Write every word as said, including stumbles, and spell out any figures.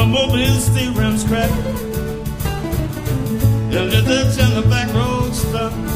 automobile steel rims crack, and the Dutch and the back road stuck.